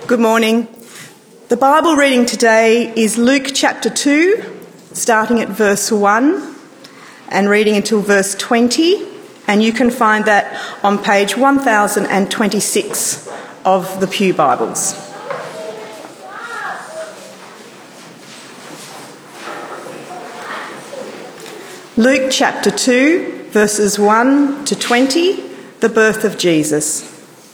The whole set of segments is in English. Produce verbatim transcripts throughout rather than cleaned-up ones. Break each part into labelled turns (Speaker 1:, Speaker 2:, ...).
Speaker 1: Good morning. The Bible reading today is Luke chapter two, starting at verse one and reading until verse twenty, and you can find that on page one thousand twenty-six of the Pew Bibles. Luke chapter two, verses one to twenty, the birth of Jesus.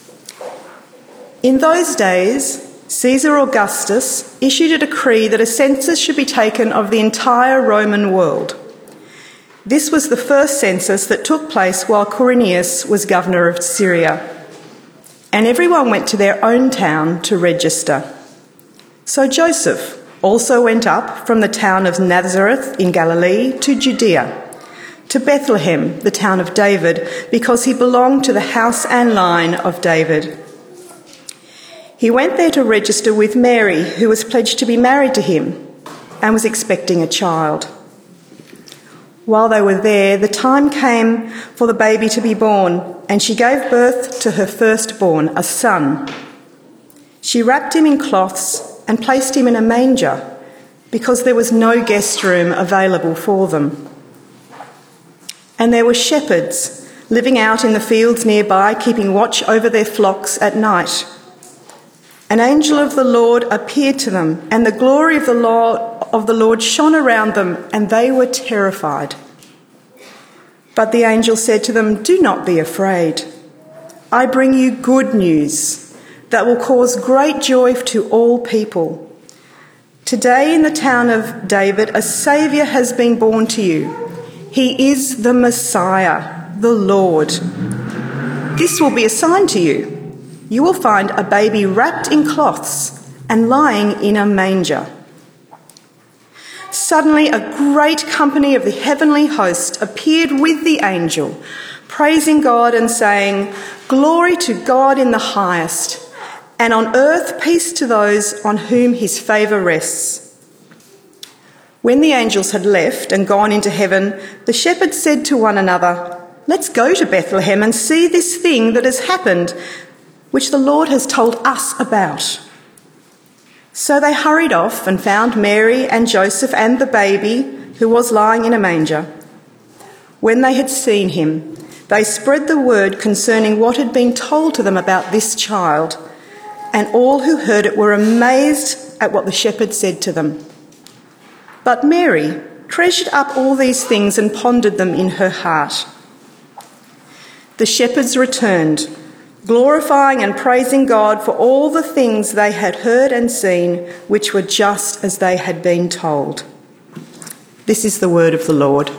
Speaker 1: In those days, Caesar Augustus issued a decree that a census should be taken of the entire Roman world. This was the first census that took place while Quirinius was governor of Syria, and everyone went to their own town to register. So Joseph also went up from the town of Nazareth in Galilee to Judea, to Bethlehem, the town of David, because he belonged to the house and line of David. He went there to register with Mary, who was pledged to be married to him and was expecting a child. While they were there, the time came for the baby to be born, and she gave birth to her firstborn, a son. She wrapped him in cloths and placed him in a manger because there was no guest room available for them. And there were shepherds living out in the fields nearby, keeping watch over their flocks at night. An angel of the Lord appeared to them, and the glory of the Lord, of the Lord shone around them, and they were terrified. But the angel said to them, "Do not be afraid. I bring you good news that will cause great joy to all people. Today in the town of David, a Saviour has been born to you. He is the Messiah, the Lord. This will be a sign to you. You will find a baby wrapped in cloths and lying in a manger." Suddenly a great company of the heavenly host appeared with the angel, praising God and saying, "Glory to God in the highest, and on earth peace to those on whom his favour rests." When the angels had left and gone into heaven, the shepherds said to one another, "Let's go to Bethlehem and see this thing that has happened, which the Lord has told us about." So they hurried off and found Mary and Joseph and the baby, who was lying in a manger. When they had seen him, they spread the word concerning what had been told to them about this child, and all who heard it were amazed at what the shepherds said to them. But Mary treasured up all these things and pondered them in her heart. The shepherds returned, glorifying and praising God for all the things they had heard and seen, which were just as they had been told. This is the word of the Lord.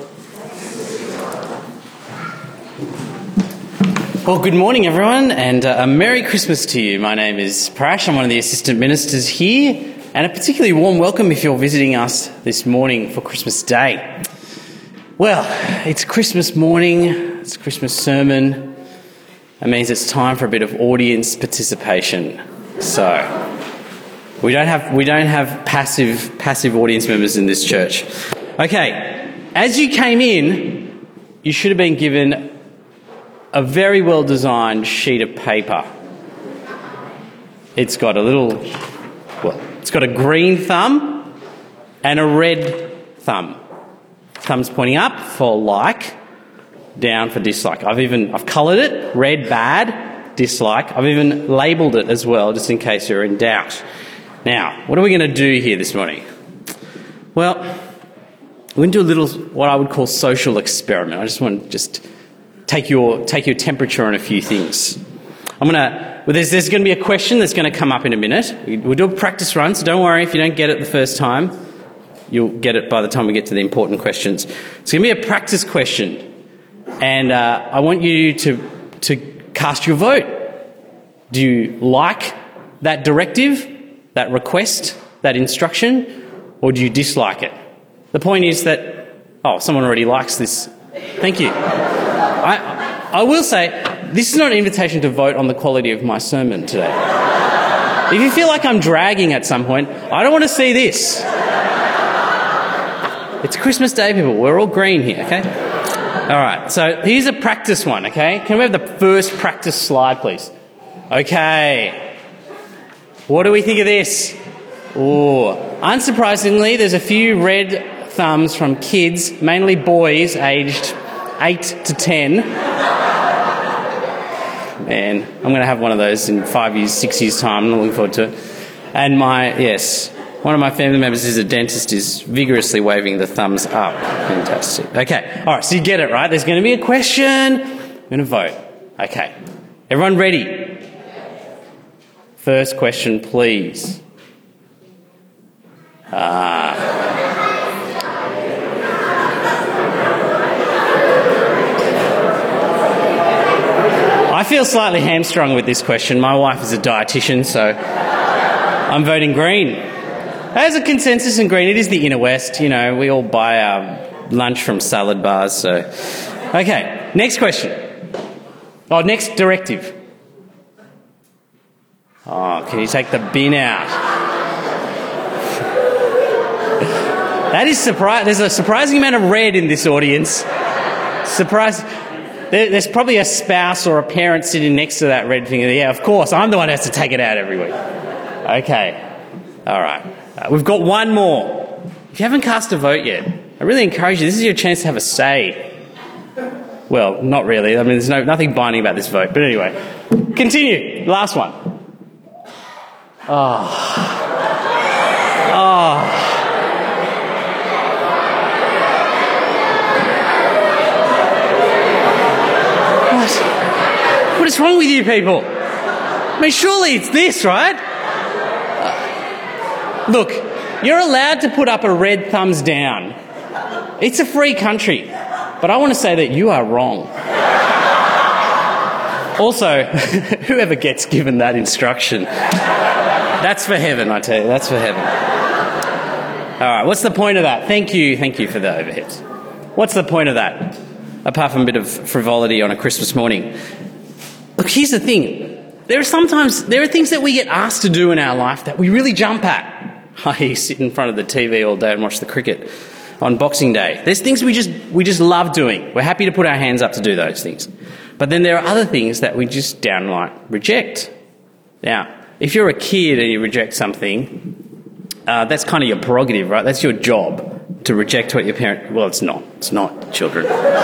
Speaker 2: Well, good morning, everyone, and uh, a Merry Christmas to you. My name is Parash. I'm one of the assistant ministers here, and a particularly warm welcome if you're visiting us this morning for Christmas Day. Well, it's Christmas morning, it's a Christmas sermon. That means it's time for a bit of audience participation. So we don't have we don't have passive passive audience members in this church. Okay, as you came in, you should have been given a very well designed sheet of paper. It's got a little well, it's got a green thumb and a red thumb. Thumb's pointing up for like, down for dislike. I've even, I've coloured it, red, bad, dislike. I've even labelled it as well, just in case you're in doubt. Now, what are we going to do here this morning? Well, we're going to do a little, what I would call social experiment. I just want to just take your, take your temperature on a few things. I'm going to, well, there's, there's going to be a question that's going to come up in a minute. We'll do a practice run, so don't worry if you don't get it the first time. You'll get it by the time we get to the important questions. It's going to be a practice question. And uh, I want you to to cast your vote. Do you like that directive, that request, that instruction, or do you dislike it? The point is that, oh, someone already likes this. Thank you. I, I will say, this is not an invitation to vote on the quality of my sermon today. If you feel like I'm dragging at some point, I don't want to see this. It's Christmas Day, people. We're all green here, okay? All right, so here's a practice one, okay? Can we have the first practice slide, please? Okay. What do we think of this? Oh, unsurprisingly, there's a few red thumbs from kids, mainly boys aged eight to ten. Man, I'm going to have one of those in five years, six years' time. I'm looking forward to it. And my, yes, one of my family members is a dentist, is vigorously waving the thumbs up. Fantastic. Okay, all right, so you get it, right? There's going to be a question. I'm going to vote. Okay. Everyone ready? First question, please. Ah. I feel slightly hamstrung with this question. My wife is a dietitian, so I'm voting green. There's a consensus in green. It is the inner west. You know, we all buy our lunch from salad bars, so... Okay, next question. Oh, next directive. Oh, can you take the bin out? That is surprise. There's a surprising amount of red in this audience. Surprise. There, there's probably a spouse or a parent sitting next to that red thing. Yeah, of course. I'm the one who has to take it out every week. Okay. All right. Uh, we've got one more. If you haven't cast a vote yet, I really encourage you. This is your chance to have a say. Well, not really. I mean, there's no nothing binding about this vote. But anyway, continue. Last one. Oh. Oh. What? What is wrong with you people? I mean, surely it's this, right? Uh, look, you're allowed to put up a red thumbs down. It's a free country. But I want to say that you are wrong. Also, whoever gets given that instruction, that's for heaven, I tell you. That's for heaven. All right, what's the point of that? Thank you, thank you for the overheads. What's the point of that? Apart from a bit of frivolity on a Christmas morning. Look, here's the thing. There are sometimes, there are things that we get asked to do in our life that we really jump at. I sit in front of the T V all day and watch the cricket on Boxing Day. There's things we just we just love doing. We're happy to put our hands up to do those things. But then there are other things that we just downright reject. Now, if you're a kid and you reject something, uh, that's kind of your prerogative, right? That's your job, to reject what your parent... Well, it's not. It's not, children.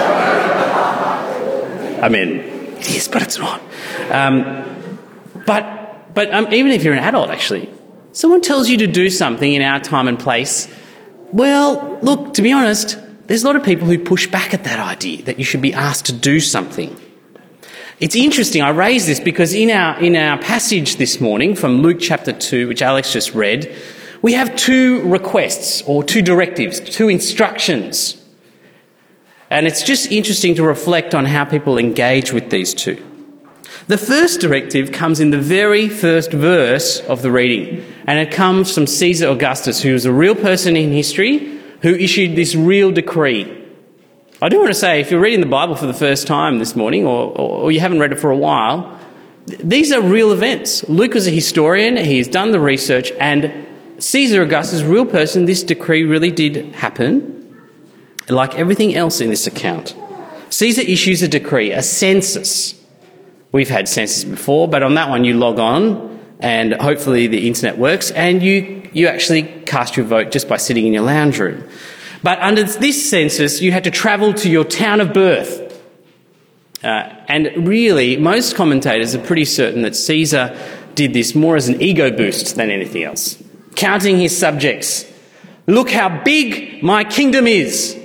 Speaker 2: I mean, it is, but it's not. Um, but but um, even if you're an adult, actually, someone tells you to do something in our time and place... Well, look, to be honest, there's a lot of people who push back at that idea that you should be asked to do something. It's interesting, I raise this because in our in our passage this morning from Luke chapter two, which Alex just read, we have two requests or two directives, two instructions. And it's just interesting to reflect on how people engage with these two. The first directive comes in the very first verse of the reading, and it comes from Caesar Augustus, who was a real person in history who issued this real decree. I do want to say, if you're reading the Bible for the first time this morning, or, or, or you haven't read it for a while, th- these are real events. Luke was a historian, he's done the research, and Caesar Augustus, a real person, this decree really did happen, like everything else in this account. Caesar issues a decree, a census. We've had census before, but on that one you log on and hopefully the internet works and you, you actually cast your vote just by sitting in your lounge room. But under this census, you had to travel to your town of birth. Uh, and really, most commentators are pretty certain that Caesar did this more as an ego boost than anything else. Counting his subjects. Look how big my kingdom is.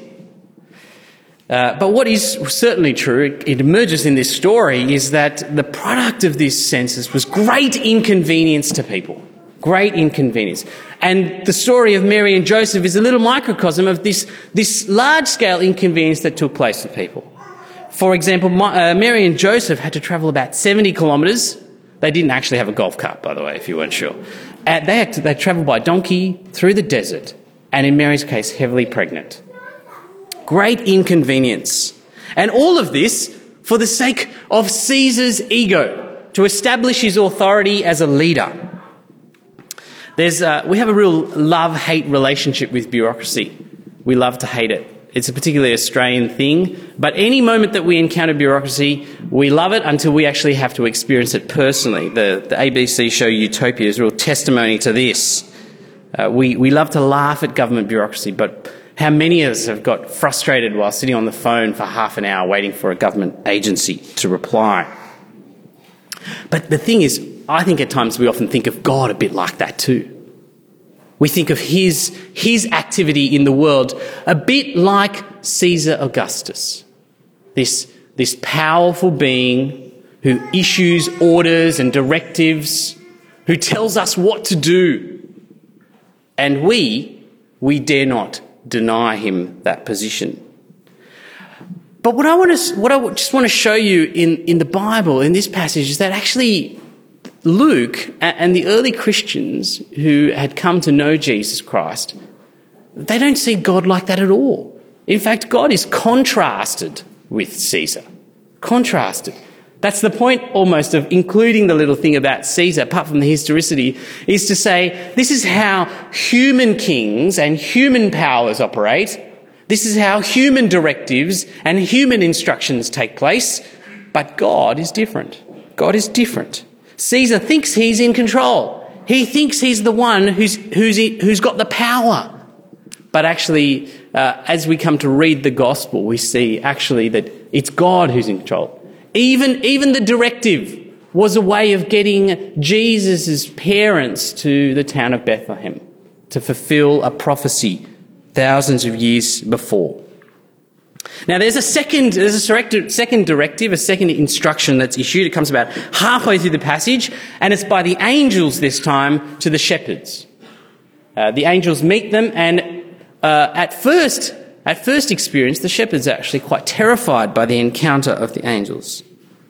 Speaker 2: Uh, but what is certainly true, it, it emerges in this story, is that the product of this census was great inconvenience to people. Great inconvenience. And the story of Mary and Joseph is a little microcosm of this, this large-scale inconvenience that took place to people. For example, my, uh, Mary and Joseph had to travel about seventy kilometres. They didn't actually have a golf cart, by the way, if you weren't sure. Uh, they had to, they travelled by donkey through the desert, and in Mary's case, heavily pregnant. Great inconvenience. And all of this for the sake of Caesar's ego, to establish his authority as a leader. There's, uh, we have a real love-hate relationship with bureaucracy. We love to hate it. it's a particularly Australian thing, but any moment that we encounter bureaucracy, we love it until we actually have to experience it personally. The, the A B C show Utopia is a real testimony to this. Uh, we, we love to laugh at government bureaucracy, but how many of us have got frustrated while sitting on the phone for half an hour waiting for a government agency to reply? But the thing is, I think at times we often think of God a bit like that too. We think of his, his activity in the world a bit like Caesar Augustus, this, this powerful being who issues orders and directives, who tells us what to do. And we, we dare not deny him that position. But what I want to, what I just want to show you in, in the Bible, in this passage, is that actually Luke and the early Christians who had come to know Jesus Christ, they don't see God like that at all. In fact, God is contrasted with Caesar. Contrasted. That's the point almost of including the little thing about Caesar, apart from the historicity, is to say this is how human kings and human powers operate. This is how human directives and human instructions take place. But God is different. God is different. Caesar thinks he's in control. He thinks he's the one who's, who's, who's got the power. But actually, uh, as we come to read the gospel, we see actually that it's God who's in control. Even, even the directive was a way of getting Jesus' parents to the town of Bethlehem to fulfill a prophecy thousands of years before. Now, there's a second, there's a second directive, a second instruction that's issued. It comes about halfway through the passage, and it's by the angels this time to the shepherds. Uh, the angels meet them, and uh, at first, at first experience, the shepherds are actually quite terrified by the encounter of the angels.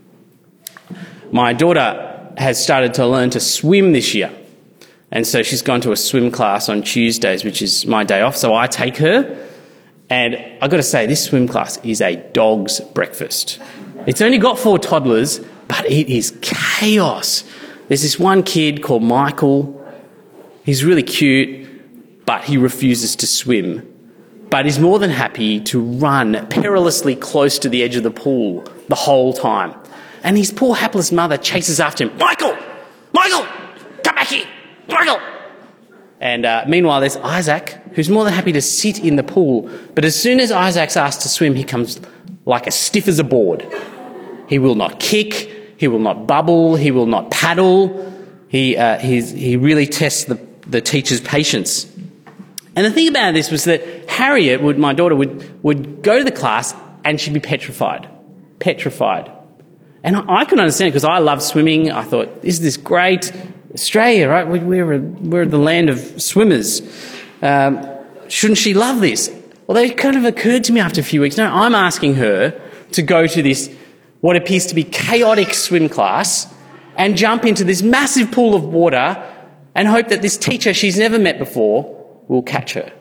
Speaker 2: My daughter has started to learn to swim this year, and so she's gone to a swim class on Tuesdays, which is my day off, so I take her. And I've got to say, this swim class is a dog's breakfast. It's only got four toddlers, but it is chaos. There's this one kid called Michael. He's really cute, but he refuses to swim. But he's more than happy to run perilously close to the edge of the pool the whole time. And his poor hapless mother chases after him. Michael! Michael! Come back here! Michael! And uh, meanwhile, there's Isaac, who's more than happy to sit in the pool. But as soon as Isaac's asked to swim, he comes like as stiff as a board. He will not kick. He will not bubble. He will not paddle. He uh, he's, he really tests the, the teacher's patience. And the thing about this was that Harriet, would, my daughter, would, would go to the class and she'd be petrified. Petrified. And I, I couldn't understand it because I love swimming. I thought, isn't this great? Australia, right? We're, a, we're the land of swimmers. Um, shouldn't she love this? Well, it kind of occurred to me after a few weeks. No, I'm asking her to go to this, what appears to be chaotic swim class, and jump into this massive pool of water and hope that this teacher she's never met before will catch her.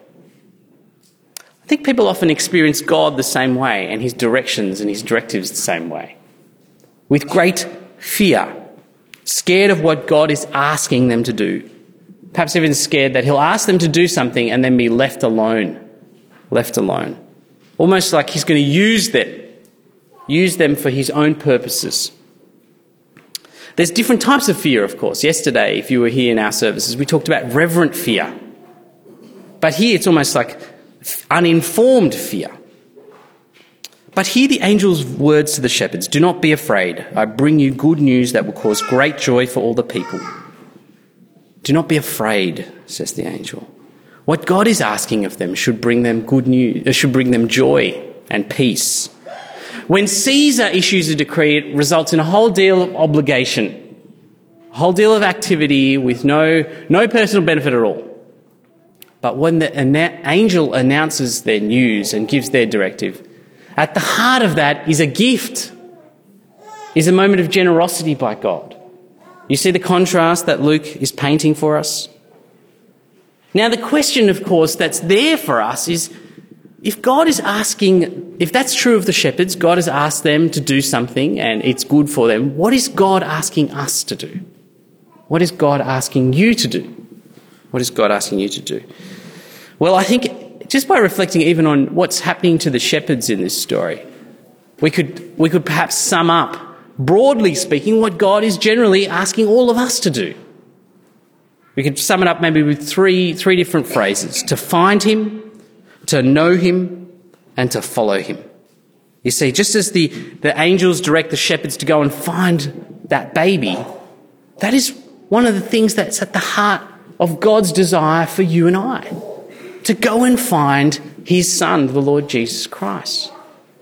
Speaker 2: I think people often experience God the same way and his directions and his directives the same way. With great fear. Scared of what God is asking them to do. Perhaps even scared that he'll ask them to do something and then be left alone. Left alone. Almost like he's going to use them. Use them for his own purposes. There's different types of fear, of course. Yesterday, if you were here in our services, we talked about reverent fear. But here it's almost like uninformed fear. But hear the angel's words to the shepherds. Do not be afraid. I bring you good news that will cause great joy for all the people. Do not be afraid, says the angel. What God is asking of them should bring them good news, should bring them joy and peace. When Caesar issues a decree, it results in a whole deal of obligation, a whole deal of activity with no, no personal benefit at all. But when the ana- angel announces their news and gives their directive, at the heart of that is a gift, is a moment of generosity by God. You see the contrast that Luke is painting for us? Now, the question, of course, that's there for us is, if God is asking, if that's true of the shepherds, God has asked them to do something and it's good for them, what is God asking us to do? What is God asking you to do? What is God asking you to do? Well, I think just by reflecting even on what's happening to the shepherds in this story, we could, we could perhaps sum up, broadly speaking, what God is generally asking all of us to do. We could sum it up maybe with three, three different phrases: to find him, to know him, and to follow him. You see, just as the, the angels direct the shepherds to go and find that baby, that is one of the things that's at the heart of God's desire for you and I, to go and find his son, the Lord Jesus Christ.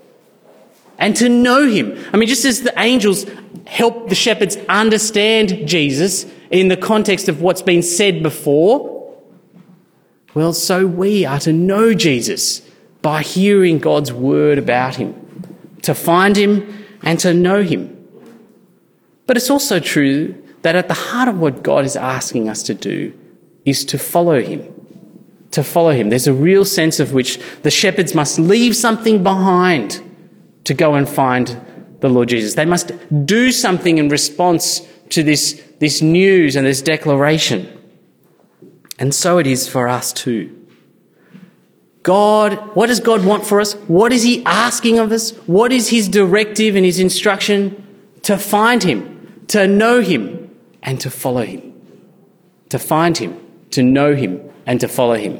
Speaker 2: And to know him. I mean, just as the angels help the shepherds understand Jesus in the context of what's been said before, well, so we are to know Jesus by hearing God's word about him, to find him and to know him. But it's also true that at the heart of what God is asking us to do is to follow him. To follow him. There's a real sense of which the shepherds must leave something behind to go and find the Lord Jesus. They must do something in response to this, this news and this declaration. And so it is for us too. God, what does God want for us? What is he asking of us? What is his directive and his instruction? To find him, to know him, and to follow him. To find him, to know him, and to follow him.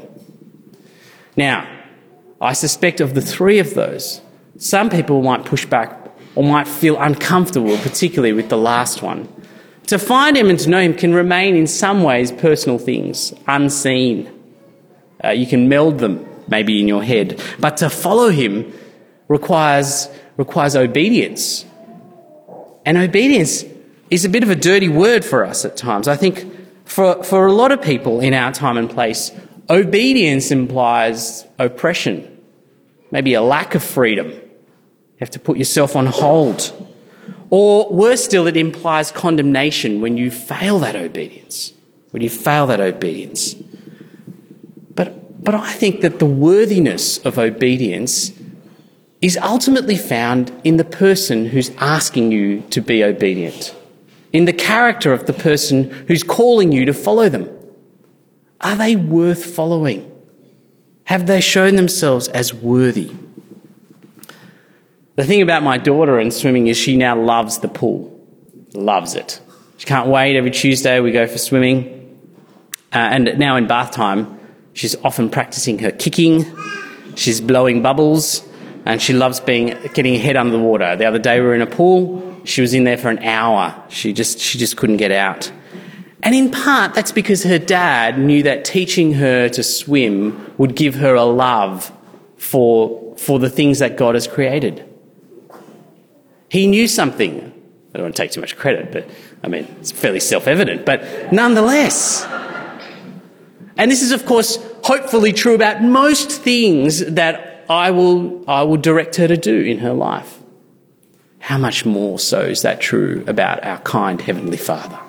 Speaker 2: Now, I suspect of the three of those, some people might push back or might feel uncomfortable, particularly with the last one. To find him and to know him can remain in some ways personal things, unseen. Uh, you can meld them maybe in your head. But to follow him requires, requires obedience. And obedience is a bit of a dirty word for us at times. I think for, for a lot of people in our time and place, obedience implies oppression, maybe a lack of freedom. You have to put yourself on hold. Or worse still, it implies condemnation when you fail that obedience, when you fail that obedience. But, but I think that the worthiness of obedience is ultimately found in the person who's asking you to be obedient, in the character of the person who's calling you to follow them. Are they worth following? Have they shown themselves as worthy? The thing about my daughter and swimming is she now loves the pool, loves it. She can't wait. Every Tuesday we go for swimming. Uh, and now in bath time, she's often practicing her kicking. She's blowing bubbles. And she loves being getting her head under the water. The other day we were in a pool. She was in there for an hour. She just she just couldn't get out. And in part, that's because her dad knew that teaching her to swim would give her a love for, for the things that God has created. He knew something. I don't want to take too much credit, but I mean, it's fairly self-evident, but nonetheless. And this is, of course, hopefully true about most things that I will, I will direct her to do in her life. How much more so is that true about our kind Heavenly Father?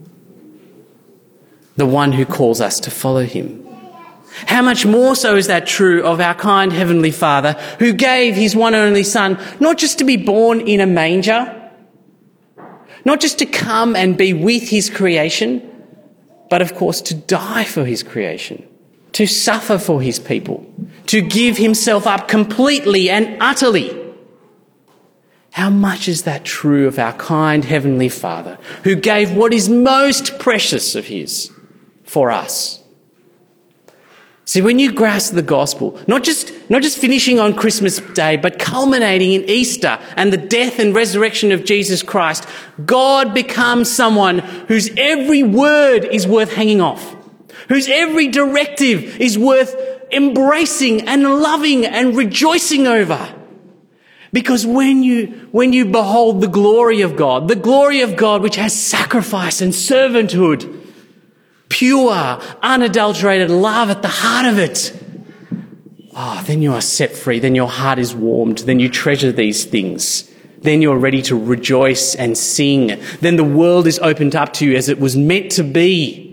Speaker 2: The one who calls us to follow him. How much more so is that true of our kind Heavenly Father who gave his one and only Son, not just to be born in a manger, not just to come and be with his creation, but of course to die for his creation, to suffer for his people, to give himself up completely and utterly. How much is that true of our kind Heavenly Father who gave what is most precious of his for us? See, when you grasp the gospel, not just, not just finishing on Christmas Day, but culminating in Easter and the death and resurrection of Jesus Christ, God becomes someone whose every word is worth hanging off, whose every directive is worth embracing and loving and rejoicing over. Because when you, when you behold the glory of God, the glory of God which has sacrifice and servanthood, pure, unadulterated love at the heart of it, oh, then you are set free, then your heart is warmed, then you treasure these things, then you're ready to rejoice and sing, then the world is opened up to you as it was meant to be.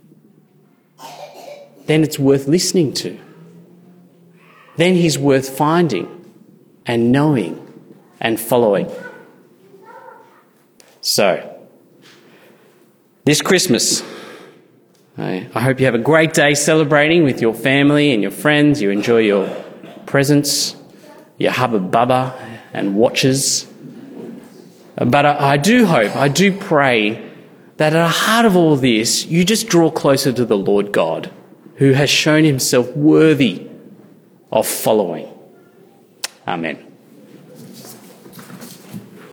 Speaker 2: Then it's worth listening to. Then he's worth finding and knowing and following. So, this Christmas, I I hope you have a great day celebrating with your family and your friends. You enjoy your presents, your hubba bubba and watches. But I, I do hope, I do pray that at the heart of all this, you just draw closer to the Lord God, who has shown himself worthy of following. Amen.